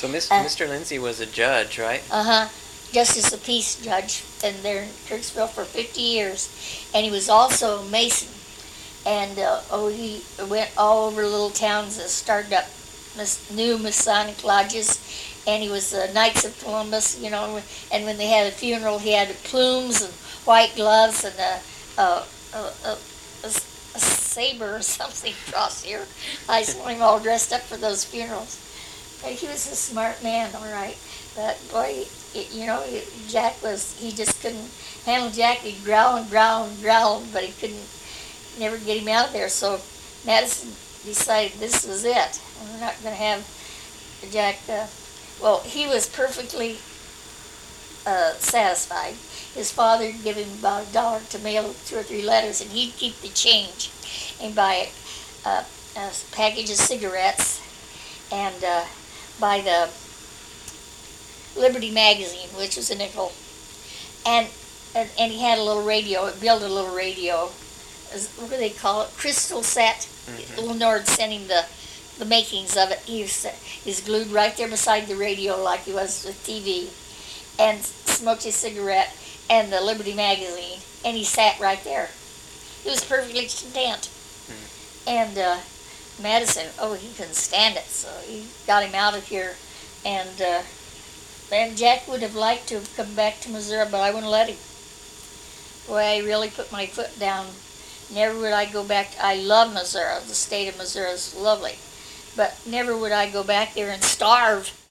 So Mr. Lindsay was a judge, right? Justice of Peace judge, and there in Kirksville for 50 years. And he was also a Mason. And he went all over little towns and started up new Masonic lodges. And he was the Knights of Columbus, and when they had a funeral, he had plumes and white gloves and a saber or something across here. I saw him all dressed up for those funerals. But he was a smart man, all right. But boy, Jack he just couldn't handle Jack. He'd growl and growl and growl, but he couldn't never get him out of there. So Madison decided this was it. We're not going to have Jack. He was perfectly satisfied. His father would give him about $1 to mail 2 or 3 letters, and he'd keep the change and buy a package of cigarettes and buy the Liberty magazine, which was a nickel, and he had a little radio. Built a little radio. What do they call it? Crystal set. Lenord sent him the makings of it. He's glued right there beside the radio like he was with TV, and smoked his cigarette and the Liberty magazine, and he sat right there. He was perfectly content. And Madison, he couldn't stand it, so he got him out of here, and Jack would have liked to have come back to Missouri, but I wouldn't let him. Boy, I really put my foot down. Never would I go back. I love Missouri. The state of Missouri is lovely. But never would I go back there and starve.